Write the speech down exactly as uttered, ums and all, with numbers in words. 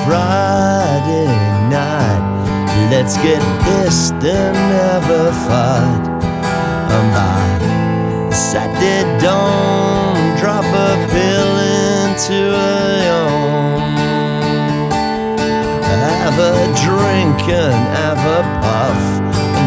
Friday night. Let's get pissed and have a fight. And by Saturday dawn, drop a pill into a yawn. Have a drink and have a puff.